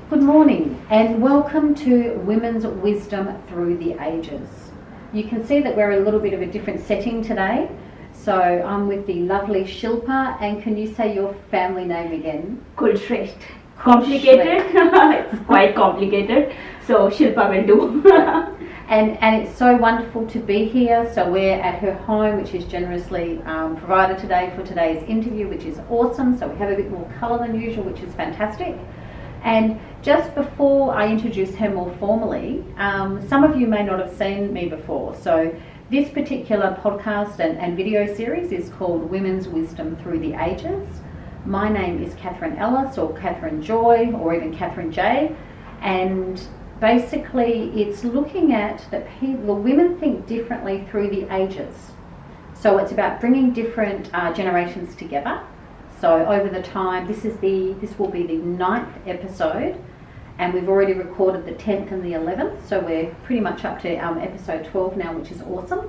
Good morning and welcome to Women's Wisdom Through the Ages. You can see that we're a little bit of a different setting today. So I'm with the lovely Shilpa, and can you say your family name again? Kulshresht. Complicated? It's quite complicated. So Shilpa will do. And it's so wonderful to be here. So we're at her home, which is generously provided today for today's interview, which is awesome. So we have a bit more colour than usual, which is fantastic. And just before I introduce her more formally, some of you may not have seen me before. So this particular podcast and video series is called Women's Wisdom Through the Ages. My name is Catherine Ellis, or Catherine Joy, or even Catherine J. And basically it's looking at that women think differently through the ages. So it's about bringing different generations together. So over the time, this will be the 9th episode, and we've already recorded the 10th and the 11th. So we're pretty much up to episode 12 now, which is awesome.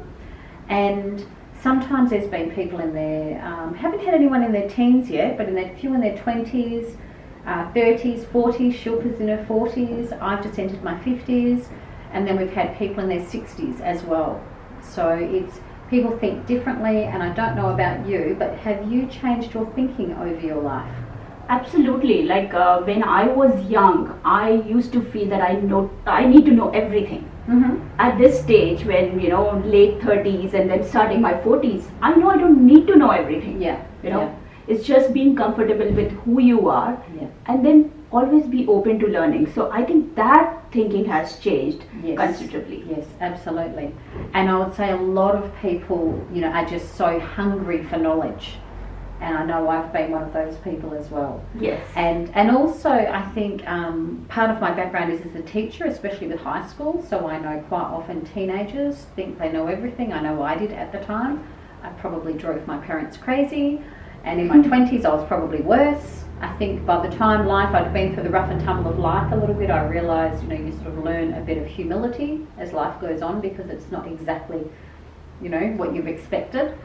And sometimes there's been people in their, haven't had anyone in their teens yet, but a few in their 20s, 30s, 40s, Shilpa's in her 40s, I've just entered my 50s, and then we've had people in their 60s as well. So it's, people think differently, and I don't know about you, but have you changed your thinking over your life? Absolutely. Like when I was young, I used to feel that I need to know everything. Mm-hmm. At this stage, when late 30s and then starting my 40s, I know I don't need to know everything. Yeah. Yeah. It's just being comfortable with who you are, and then always be open to learning. So I think that thinking has changed considerably. Yes, absolutely. And I would say a lot of people, are just so hungry for knowledge. And I know I've been one of those people as well. Yes. And also I think part of my background is as a teacher, especially with high school. So I know quite often teenagers think they know everything. I know I did at the time. I probably drove my parents crazy. And in my 20s, I was probably worse. I think by the time I'd been through the rough and tumble of life a little bit, I realised, you sort of learn a bit of humility as life goes on, because it's not exactly, what you've expected.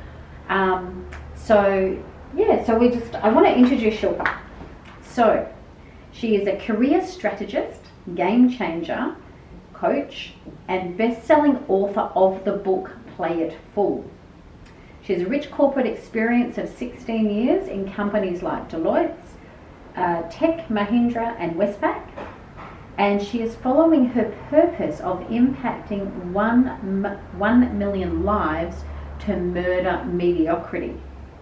So I want to introduce Shilpa. So she is a career strategist, game changer, coach, and best-selling author of the book Play It Full. She has a rich corporate experience of 16 years in companies like Deloitte, Tech Mahindra and Westpac, and she is following her purpose of impacting 1 million lives to murder mediocrity.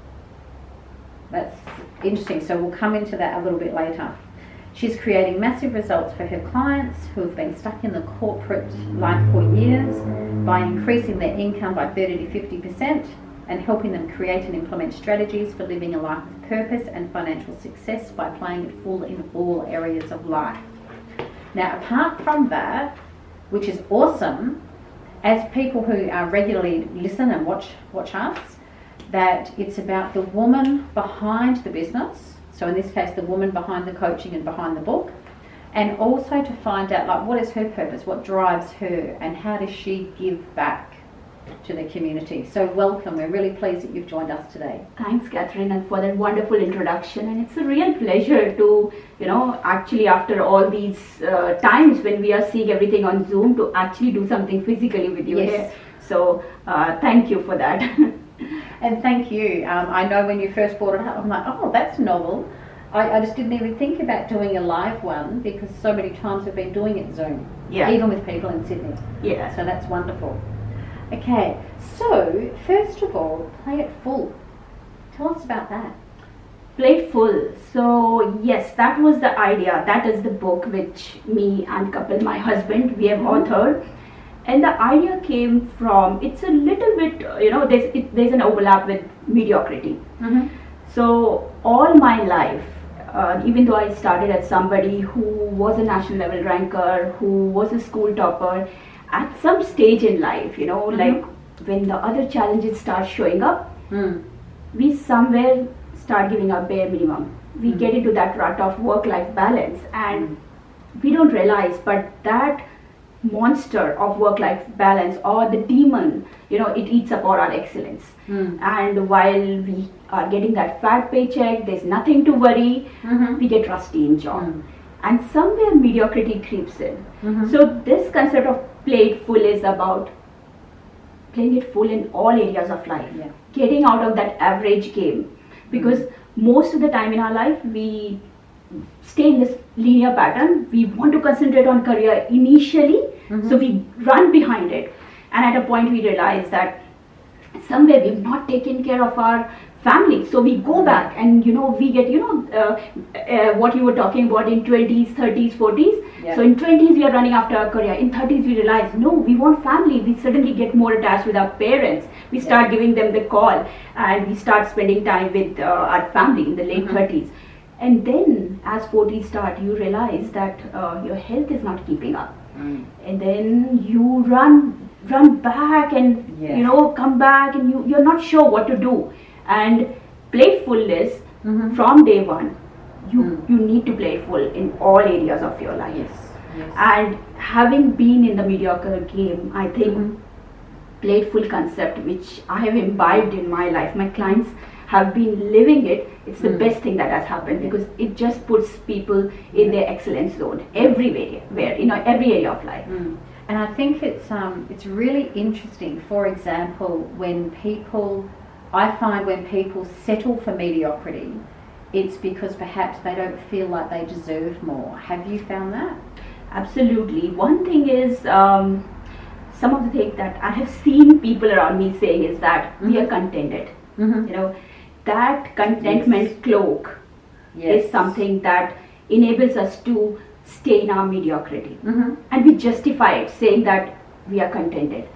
That's interesting, so we'll come into that a little bit later. She's creating massive results for her clients who have been stuck in the corporate life for years by increasing their income by 30 to 50%, and helping them create and implement strategies for living a life of purpose and financial success by playing it full in all areas of life. Now, apart from that, which is awesome, as people who regularly listen and watch us, that it's about the woman behind the business. So in this case, the woman behind the coaching and behind the book, and also to find out what is her purpose, what drives her, and how does she give back to the community. So welcome, we're really pleased that you've joined us today. Thanks, Catherine, and for that wonderful introduction. And it's a real pleasure to, actually after all these times when we are seeing everything on Zoom, to actually do something physically with you here. So thank you for that. And thank you. I know when you first brought it up, I'm like, oh, that's novel. I just didn't even think about doing a live one, because so many times we've been doing it Zoom, even with people in Sydney. Yeah. So that's wonderful. Okay, so first of all, Play It Full. Tell us about that. Play It Full. So yes, that was the idea. That is the book which me and Kapil, my husband, we have authored. And the idea came from, it's a little bit, there's an overlap with mediocrity. Mm-hmm. So all my life, even though I started as somebody who was a national level ranker, who was a school topper, at some stage in life, like when the other challenges start showing up, we somewhere start giving up bare minimum. We get into that rut of work-life balance, and we don't realize, but that monster of work-life balance, or the demon, it eats up all our excellence. And while we are getting that fat paycheck, there's nothing to worry, we get rusty in job. and somewhere mediocrity creeps in. So this concept of play it full is about playing it full in all areas of life, getting out of that average game, because most of the time in our life we stay in this linear pattern. We want to concentrate on career initially, so we run behind it, and at a point we realize that somewhere we've not taken care of our family, so we go back and we get what you were talking about in 20s, 30s, 40s. So in 20s we are running after our career, in 30s we realize no, we want family. We suddenly get more attached with our parents, we start giving them the call, and we start spending time with our family in the late 30s. And then as 40s start, you realize that your health is not keeping up, and then you run back and come back, and you're not sure what to do. And playfulness from day one, you need to play full in all areas of your life. And having been in the mediocre game, I think playful concept, which I have imbibed in my life, my clients have been living it. It's the best thing that has happened, because it just puts people in their excellence zone everywhere, every area of life. And I think it's really interesting. For example, I find when people settle for mediocrity, it's because perhaps they don't feel like they deserve more. Have you found that? Absolutely. One thing is, some of the things that I have seen people around me saying is that we are contented. That contentment cloak is something that enables us to stay in our mediocrity, and we justify it saying that we are contented.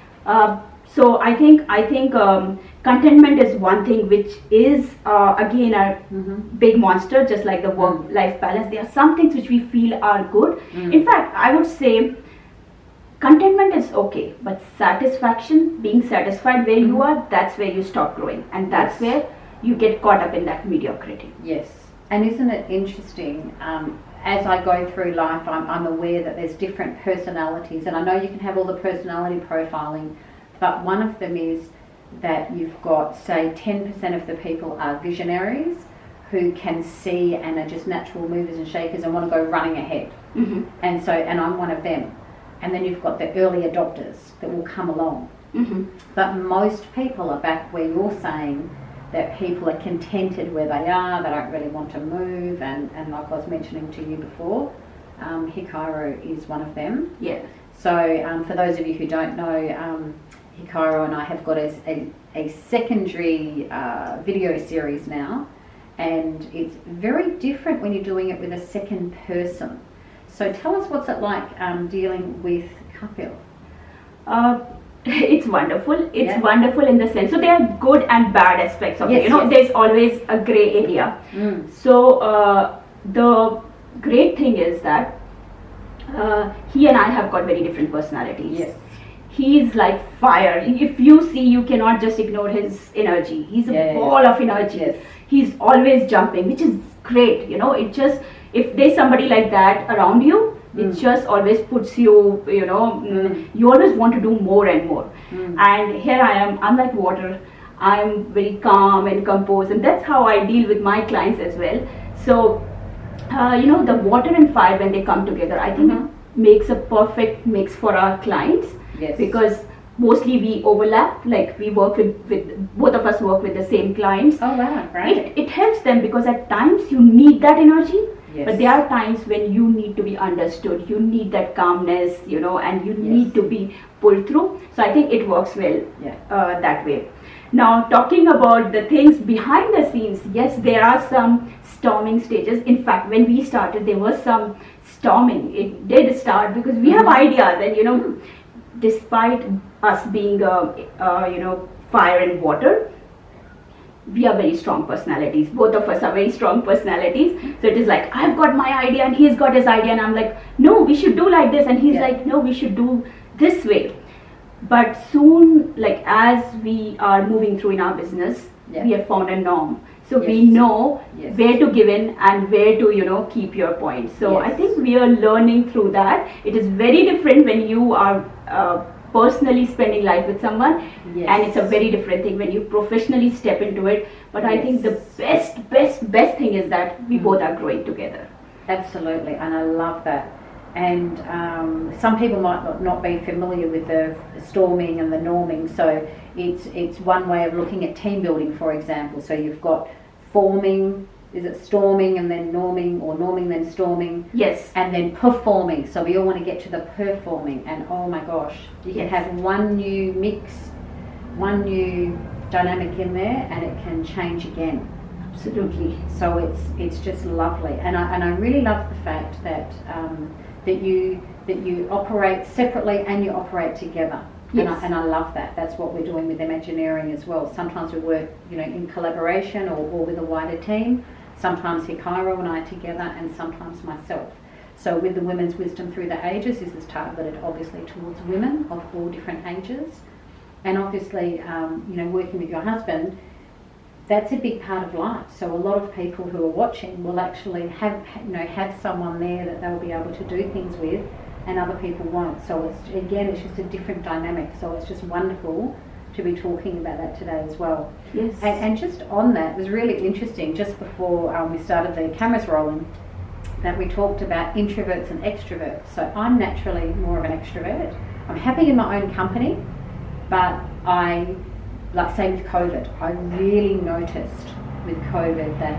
So I think contentment is one thing which is again a big monster, just like the work-life balance. There are some things which we feel are good. In fact, I would say contentment is okay, but satisfaction, being satisfied where you are, that's where you stop growing, and that's where you get caught up in that mediocrity. Yes. And isn't it interesting, as I go through life, I'm aware that there's different personalities, and I know you can have all the personality profiling, but one of them is that you've got, say, 10% of the people are visionaries who can see and are just natural movers and shakers and want to go running ahead. And I'm one of them. And then you've got the early adopters that will come along. But most people are back where you're saying that people are contented where they are, they don't really want to move, and like I was mentioning to you before, Hikaru is one of them. So for those of you who don't know, Hikaru and I have got a secondary video series now, and it's very different when you're doing it with a second person. So tell us, what's it like dealing with Kapil? It's wonderful. It's wonderful in the sense. So there are good and bad aspects of it. There's always a gray area. So the great thing is that he and I have got very different personalities. He's like fire. If you see, you cannot just ignore his energy. He's a ball of energy. He's always jumping, which is great. It just, if there's somebody like that around you, it just always puts you, you always want to do more and more. And here I am, I'm like water. I'm very calm and composed, and that's how I deal with my clients as well. So, the water and fire, when they come together, I think it makes a perfect mix for our clients. Because mostly we overlap, like we work with both of us work with the same clients. Oh wow, right. It helps them, because at times you need that energy. But there are times when you need to be understood, you need that calmness, and you need to be pulled through. So I think it works well that way. Now, talking about the things behind the scenes, yes, there are some storming stages. In fact, when we started, there was some storming. It did start because we have ideas, and despite us being fire and water, we are very strong personalities. Both of us are very strong personalities. So it is like, I've got my idea and he's got his idea, and I'm like, no, we should do like this, and he's like, no, we should do this way. But soon, like as we are moving through in our business, we have found a norm. So we know where to give in and where to keep your point. So I think we are learning through that. It is very different when you are personally spending life with someone, and it's a very different thing when you professionally step into it. But I think the best thing is that we both are growing together. Absolutely, and I love that. And some people might not be familiar with the storming and the norming, so it's one way of looking at team building, for example. So you've got forming, is it storming and then norming, or norming then storming? Yes. And then performing. So we all want to get to the performing, and oh my gosh, you can have one new mix, one new dynamic in there, and it can change again. Absolutely. So it's just lovely, and I really love the fact that that you operate separately and you operate together. Yes. And I love that. That's what we're doing with Imagineering as well. Sometimes we work, in collaboration or with a wider team. Sometimes Hikairo and I together, and sometimes myself. So with the Women's Wisdom Through the Ages, this is targeted obviously towards women of all different ages. And obviously, working with your husband, that's a big part of life. So a lot of people who are watching will actually have someone there that they'll be able to do things with, and other people won't. So it's just a different dynamic. So it's just wonderful to be talking about that today as well. Yes. And just on that, it was really interesting, just before we started the cameras rolling, that we talked about introverts and extroverts. So I'm naturally more of an extrovert. I'm happy in my own company, but say with COVID, I really noticed with COVID that,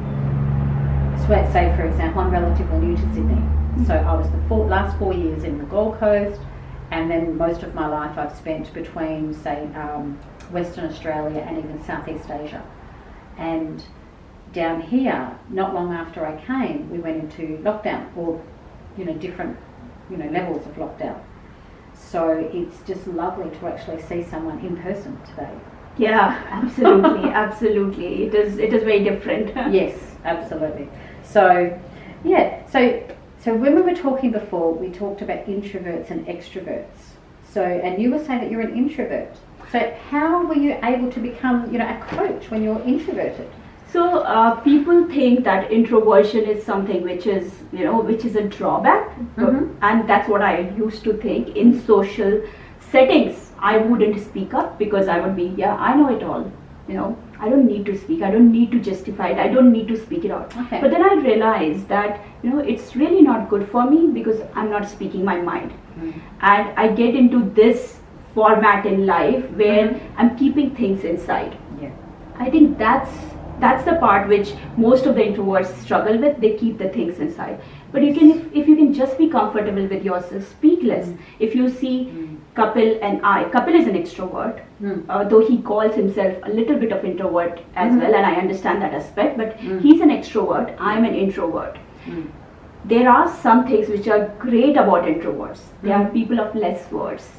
let's say for example, I'm relatively new to Sydney. So I was the last 4 years in the Gold Coast, and then most of my life I've spent between, say, Western Australia and even Southeast Asia. And down here, not long after I came, we went into lockdown, or different levels of lockdown. So it's just lovely to actually see someone in person today. Yeah, absolutely, absolutely. It is very different. Yes, absolutely. So, yeah, so when we were talking before, we talked about introverts and extroverts. So, and you were saying that you're an introvert. So how were you able to become, a coach when you're introverted? So people think that introversion is something which is a drawback, and that's what I used to think. In social settings, I wouldn't speak up because I would be, I know it all. I don't need to speak. I don't need to justify it. I don't need to speak it out. Okay. But then I realized that it's really not good for me because I'm not speaking my mind, and I get into this format in life where I'm keeping things inside. Yeah. I think that's the part which most of the introverts struggle with. They keep the things inside. But you can, if you can just be comfortable with yourself, speak less. If you see Kapil is an extrovert, though he calls himself a little bit of introvert as well, and I understand that aspect, but he's an extrovert, I'm an introvert. There are some things which are great about introverts. They are people of less words,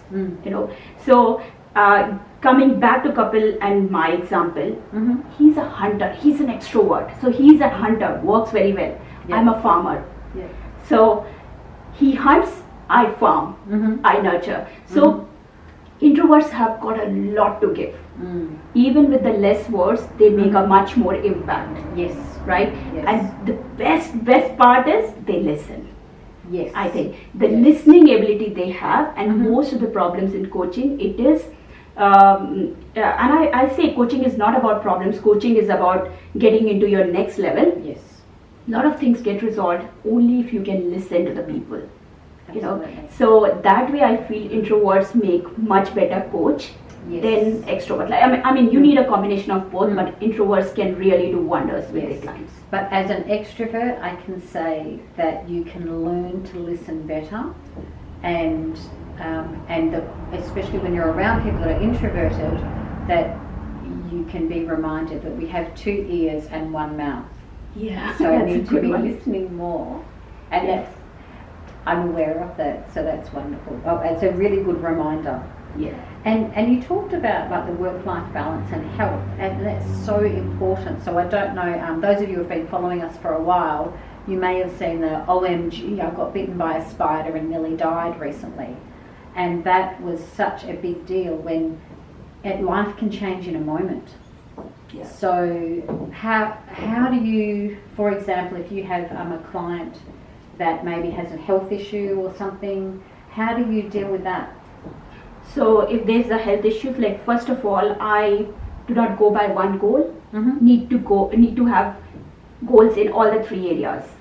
So coming back to Kapil and my example, he's a hunter, he's an extrovert. So he's a hunter, works very well. Yeah. I'm a farmer. Yeah. So he hunts, I farm, I nurture. So introverts have got a lot to give. Even with the less words, they make a much more impact. Yes. Right? Yes. And the best part is they listen. Yes. I think the listening ability they have, and most of the problems in coaching, it is and I say coaching is not about problems. Coaching is about getting into your next level. Yes. A lot of things get resolved only if you can listen to the people. Absolutely. So that way I feel introverts make much better coach than extrovert. I mean, you need a combination of both, but introverts can really do wonders with their clients. But as an extrovert, I can say that you can learn to listen better, and especially when you're around people that are introverted, that you can be reminded that we have 2 ears and 1 mouth. Yeah, so I need to be listening more, and I'm aware of that. So that's wonderful. Oh, it's a really good reminder. Yeah. And you talked about like the work-life balance and health, and that's so important. So I don't know, those of you who have been following us for a while, you may have seen the OMG, I got bitten by a spider and nearly died recently. And that was such a big deal when life can change in a moment. Yeah. So how do you, for example, if you have a client that maybe has a health issue or something, how do you deal with that? So if there's a health issue, like first of all, I do not go by one goal. Need to have goals in all the 3 areas.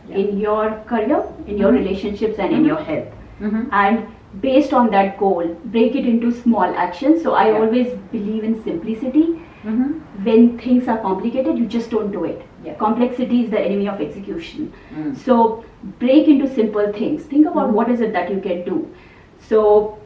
in your career, in your relationships, and in your health. And based on that goal, break it into small actions. So I always believe in simplicity. When things are complicated, you just don't do it. Complexity is the enemy of execution. So break into simple things. Think about what is it that you can do. So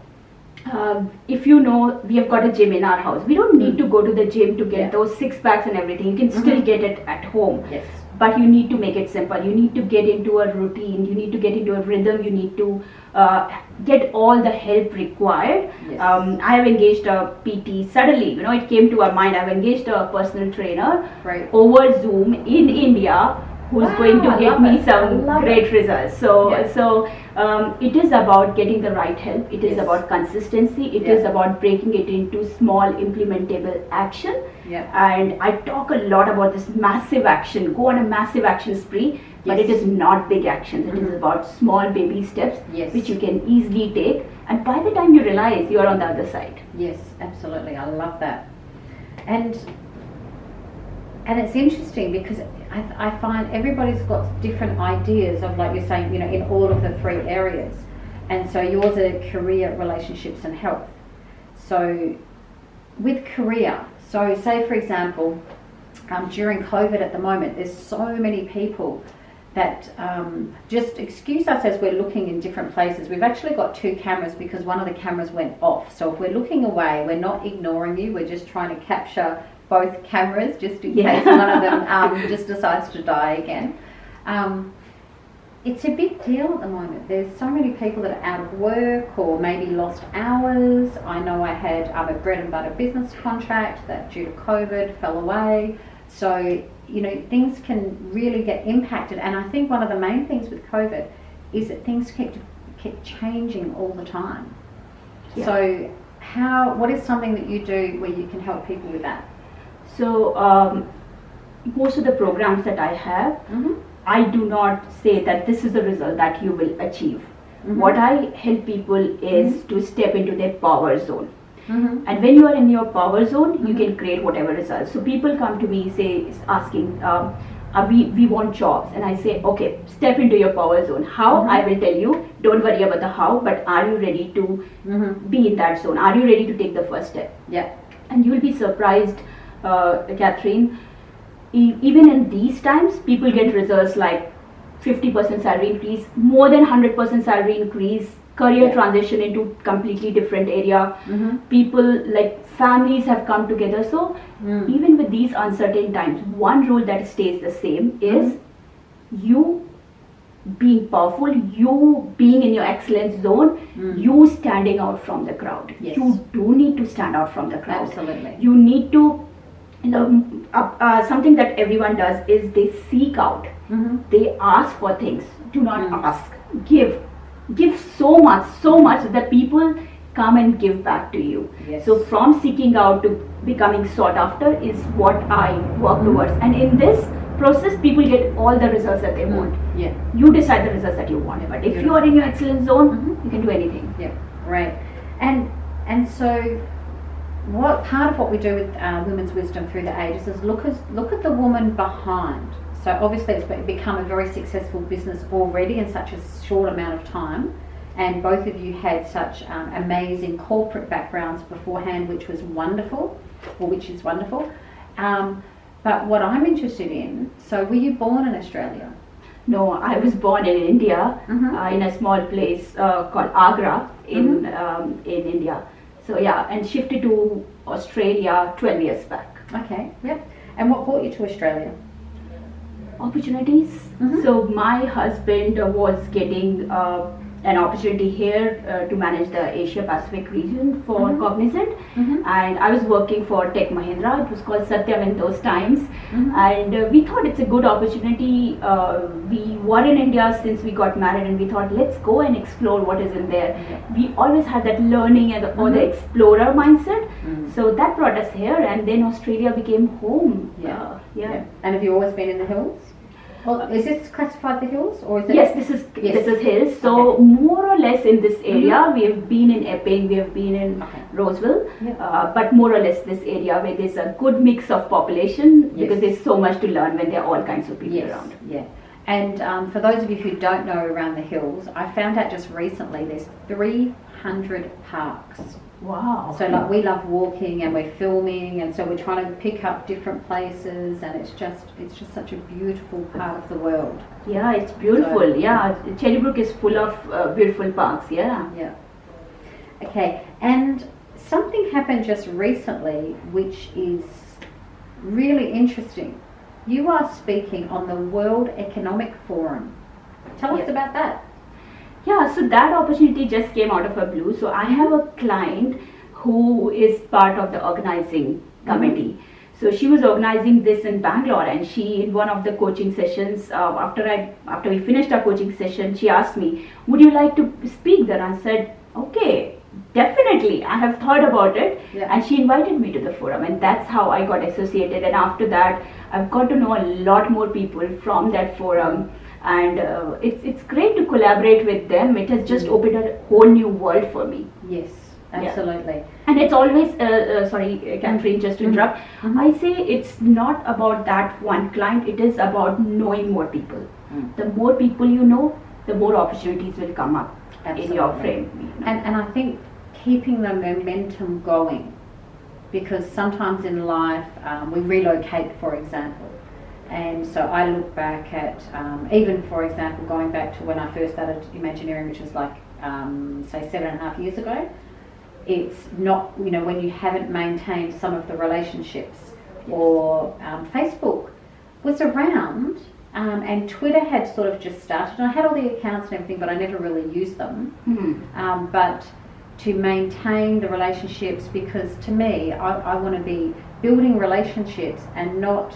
if you know, we have got a gym in our house, we don't need to go to the gym to get those six packs and everything. You can still get it at home. But you need to make it simple. You need to get into a routine. You need to get into a rhythm. You need to get all the help required. I have engaged a PT. Suddenly, it came to our mind. I've engaged a personal trainer over Zoom in India, who's going to get me some great results. So it is about getting the right help. It is about consistency. It is about breaking it into small implementable action. And I talk a lot about this massive action. Go on a massive action spree, but it is not big actions. It is about small baby steps, which you can easily take. And by the time you realize, you are on the other side. Yes, absolutely. I love that. And it's interesting because I find everybody's got different ideas of, like you're saying, in all of the three areas. And so yours are career, relationships, and health. So with career, so say for example, during COVID at the moment, there's so many people that just excuse us as we're looking in different places. We've actually got two cameras because one of the cameras went off. So if we're looking away, we're not ignoring you. We're just trying to capture both cameras just in case one of them just decides to die again. It's a big deal at the moment. There's so many people that are out of work or maybe lost hours. I know I had a bread and butter business contract that due to COVID fell away. So, things can really get impacted. And I think one of the main things with COVID is that things keep changing all the time. So what is something that you do where you can help people with that? So most of the programs that I have, I do not say that this is the result that you will achieve. What I help people is to step into their power zone. And when you are in your power zone, you can create whatever results. So people come to me asking, we want jobs, and I say, okay, step into your power zone. How? I will tell you. Don't worry about the how, but are you ready to be in that zone? Are you ready to take the first step? And you will be surprised, Catherine, even in these times, people get results like 50% salary increase, more than 100% salary increase, career transition into completely different area. People, like families, have come together. So even with these uncertain times, one rule that stays the same is you being powerful, you being in your excellence zone, you standing out from the crowd. You do need to stand out from the crowd. Absolutely. You need to, something that everyone does is they seek out. They ask for things. Do not ask. Give so much that people come and give back to you. So from seeking out to becoming sought after is what I work towards. And in this process, people get all the results that they want. You decide the results that you want. But if you are in your excellence zone, you can do anything. Right. And so what part of what we do with Women's Wisdom Through the Ages is look at the woman behind. So obviously it's become a very successful business already in such a short amount of time, and both of you had such amazing corporate backgrounds beforehand, which is wonderful. But what I'm interested in, so were you born in Australia? No, I was born in India, in a small place called Agra in India. So and shifted to Australia 12 years back. Okay, And what brought you to Australia? Opportunities. So my husband was getting an opportunity here to manage the Asia Pacific region for Cognizant, and I was working for Tech Mahindra. It was called Satyam in those times, and we thought it's a good opportunity. We were in India since we got married, and we thought, let's go and explore what is in there. We always had that learning and or the explorer mindset, so that brought us here, and then Australia became home. And have you always been in the hills? Well, is this classified the hills, or is it? Yes, this is hills. So more or less in this area, we have been in Epping, we have been in Roseville, but more or less this area where there's a good mix of population because there's so much to learn when there are all kinds of people around. And for those of you who don't know around the hills, I found out just recently there's 300 parks. Wow. So like we love walking and we're filming, and so we're trying to pick up different places, and it's just such a beautiful part of the world. Yeah, it's beautiful. So, yeah, Cherrybrook is full of beautiful parks. Yeah. Yeah. Okay, and something happened just recently which is really interesting. You are speaking on the World Economic Forum. Tell us about that. Yeah, so that opportunity just came out of a blue. So I have a client who is part of the organizing committee. So she was organizing this in Bangalore, and she, in one of the coaching sessions, after we finished our coaching session, she asked me, "Would you like to speak there?" I said, "Okay, definitely. I have thought about it." Yeah. And she invited me to the forum, and that's how I got associated. And after that, I've got to know a lot more people from that forum. And it's great to collaborate with them. It has just opened a whole new world for me. Yes, absolutely. Yeah. And it's always, sorry Catherine, just to interrupt, I say it's not about that one client, it is about knowing more people. The more people you know, the more opportunities will come up in your frame. You know. And I think keeping the momentum going, because sometimes in life we relocate, for example. And so I look back at, even for example, going back to when I first started Imagineering, which was like, say 7.5 years ago, it's not, you know, when you haven't maintained some of the relationships, or Facebook was around, and Twitter had sort of just started. And I had all the accounts and everything, but I never really used them. But to maintain the relationships, because to me, I want to be building relationships and not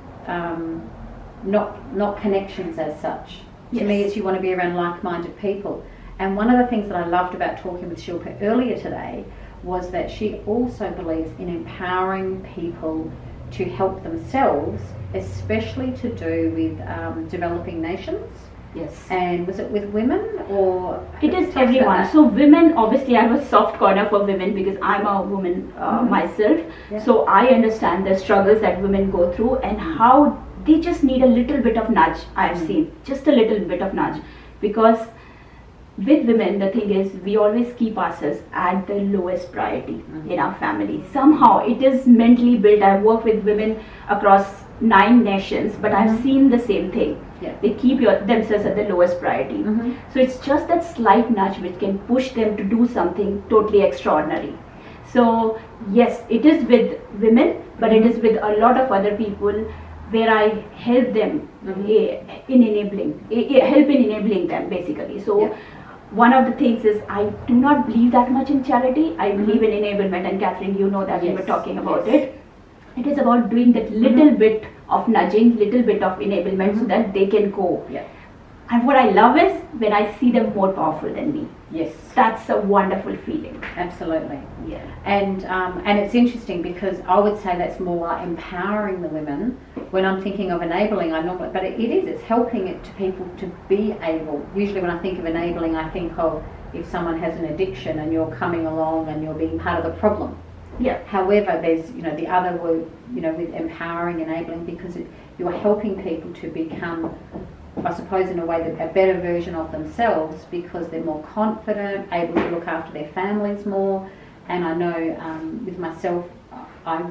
connections as such. To me, it's you want to be around like-minded people. And one of the things that I loved about talking with Shilpa earlier today was that she also believes in empowering people to help themselves, especially to do with developing nations. Yes. And was it with women, or? It is everyone. So women, obviously I have a soft corner for women because I'm a woman myself. Yeah. So I understand the struggles that women go through and how they just need a little bit of nudge. I've seen just a little bit of nudge, because with women, the thing is, we always keep ourselves at the lowest priority in our family. Somehow it is mentally built. I've worked with women across 9 nations, but I've seen the same thing. Yeah. They keep themselves at the lowest priority. So it's just that slight nudge which can push them to do something totally extraordinary. So yes, it is with women, but it is with a lot of other people where I help them help in enabling them basically. So one of the things is, I do not believe that much in charity. I believe in enablement, and Catherine, you know that we were talking about it. It is about doing that little bit of nudging, little bit of enablement so that they can go. And what I love is when I see them more powerful than me. Yes. That's a wonderful feeling. Absolutely. Yeah. And it's interesting because I would say that's more empowering the women. When I'm thinking of enabling, I normally, but it is, it's helping it to people to be able. Usually when I think of enabling, I think of if someone has an addiction and you're coming along and you're being part of the problem. Yeah. However, there's, you know, the other word, you know, with empowering, enabling, because you're helping people to become, I suppose, in a way, a better version of themselves, because they're more confident, able to look after their families more. And I know with myself, I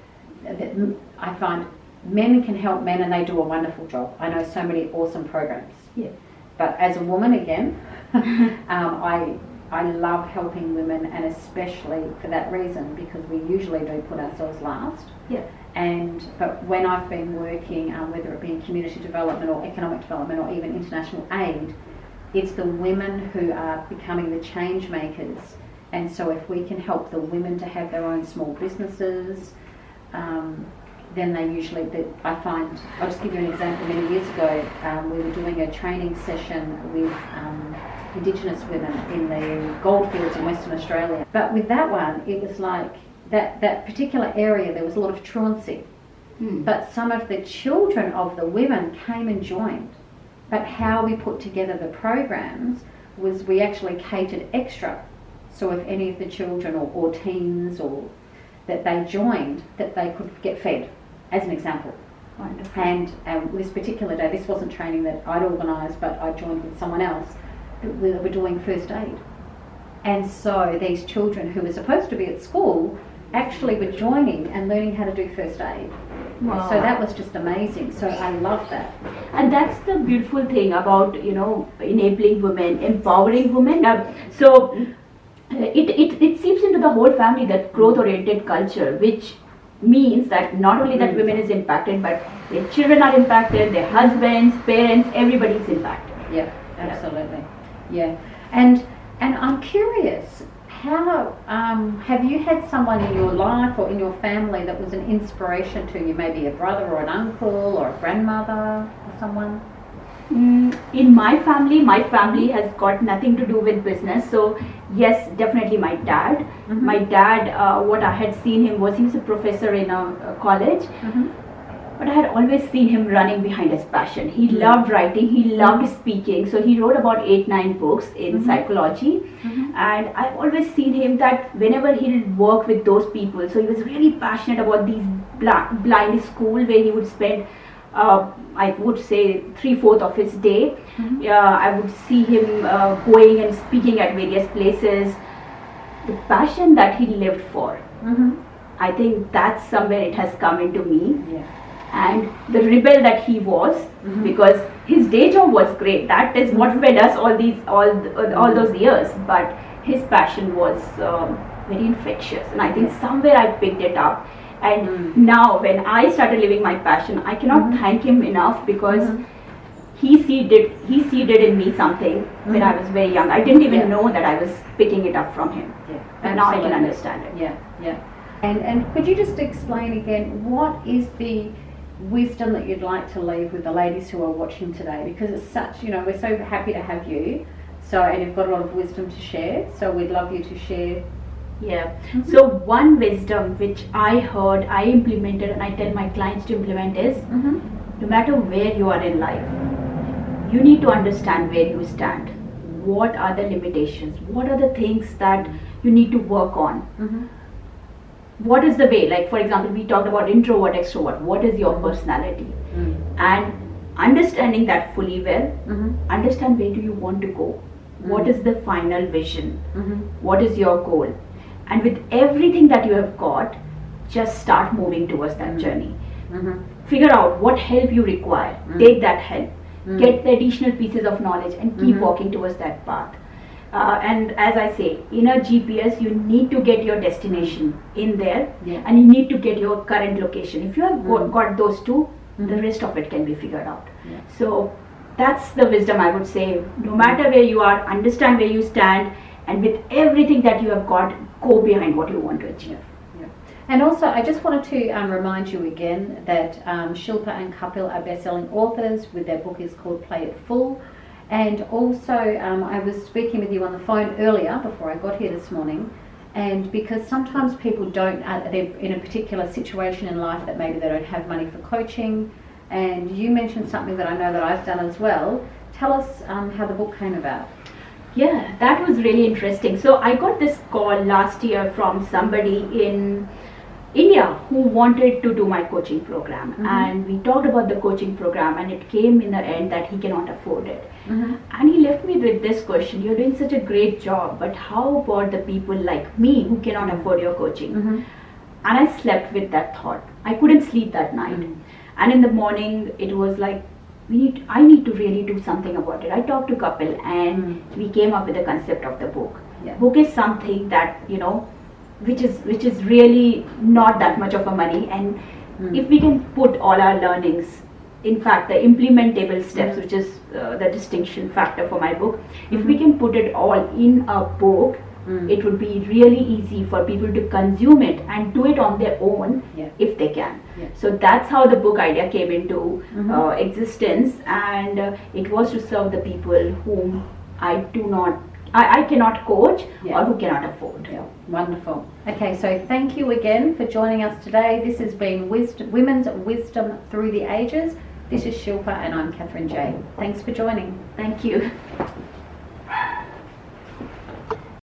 find men can help men, and they do a wonderful job. I know so many awesome programs. Yeah. But as a woman, again, I love helping women, and especially for that reason, because we usually do put ourselves last. Yeah. But when I've been working, whether it be in community development or economic development or even international aid, it's the women who are becoming the change makers. And so if we can help the women to have their own small businesses, then they usually, I find, I'll just give you an example. Many years ago, we were doing a training session with Indigenous women in the goldfields in Western Australia. But with that one, it was like, that particular area, there was a lot of truancy. But some of the children of the women came and joined. But how we put together the programs was we actually catered extra. So if any of the children or teens or that they joined, that they could get fed, as an example. Wonderful. And this particular day, this wasn't training that I'd organised, but I joined with someone else that we were doing first aid. And so these children who were supposed to be at school actually were joining and learning how to do first aid. Wow. So that was just amazing. So I love that. And that's the beautiful thing about, you know, enabling women, empowering women. It seeps into the whole family, that growth-oriented culture, which means that not only that women is impacted, but their children are impacted, their husbands, parents, everybody is impacted. Yeah, absolutely. Yeah. And I'm curious, how have you had someone in your life or in your family that was an inspiration to you, maybe a brother or an uncle or a grandmother or someone? In my family has got nothing to do with business. So yes, definitely my dad. Mm-hmm. My dad, what I had seen him was, he was a professor in a college. Mm-hmm. But I had always seen him running behind his passion. He loved writing, he loved speaking. So he wrote about 8-9 books in psychology. And I've always seen him that whenever he would work with those people, so he was really passionate about these blind school, where he would spend, I would say, 3/4 of his day. I would see him going and speaking at various places. The passion that he lived for, I think that's somewhere it has come into me. Yeah. And the rebel that he was, because his day job was great. That is what fed us all those years. But his passion was very infectious, and I think somewhere I picked it up. And now, when I started living my passion, I cannot thank him enough, because he seeded in me something when I was very young. I didn't even know that I was picking it up from him. Yeah. And now I can understand it. Yeah, yeah. And could you just explain again, what is the wisdom that you'd like to leave with the ladies who are watching today? Because it's such, you know, we're so happy to have you. So, and you've got a lot of wisdom to share. So we'd love you to share. Yeah. So one wisdom which I heard, I implemented, and I tell my clients to implement is, no matter where you are in life, you need to understand where you stand. What are the limitations? What are the things that you need to work on? What is the way? Like, for example, we talked about introvert, extrovert. What is your personality? And understanding that fully well, understand where do you want to go? What is the final vision? What is your goal? And with everything that you have got, just start moving towards that journey. Figure out what help you require. Take that help. Get the additional pieces of knowledge and keep walking towards that path. And as I say, in a GPS, you need to get your destination in there, and you need to get your current location. If you have got those two, the rest of it can be figured out. So that's the wisdom I would say. No matter where you are, understand where you stand, and with everything that you have got, go behind what you want to achieve. And also, I just wanted to remind you again that Shilpa and Kapil are best-selling authors. With their book is called Play It Full. And also, I was speaking with you on the phone earlier before I got here this morning, and because sometimes people don't, they're in a particular situation in life that maybe they don't have money for coaching, and you mentioned something that I know that I've done as well. Tell us how the book came about. Yeah, that was really interesting. So I got this call last year from somebody in India who wanted to do my coaching program, and we talked about the coaching program, and it came in the end that he cannot afford it. And he left me with this question: you're doing such a great job, but how about the people like me who cannot afford your coaching? And I slept with that thought. I couldn't sleep that night. And in the morning it was like, I need to really do something about it. I talked to Kapil, and we came up with the concept of the book. Book is something that, you know, which is really not that much of a money, and if we can put all our learnings, in fact the implementable steps, which is the distinction factor for my book, if we can put it all in a book, it would be really easy for people to consume it and do it on their own if they can. So that's how the book idea came into existence, and it was to serve the people whom I cannot coach or who cannot afford. Wonderful. Okay, so thank you again for joining us today. This has been Women's Wisdom Through the Ages. This is Shilpa, and I'm Catherine J. Thanks for joining. Thank you.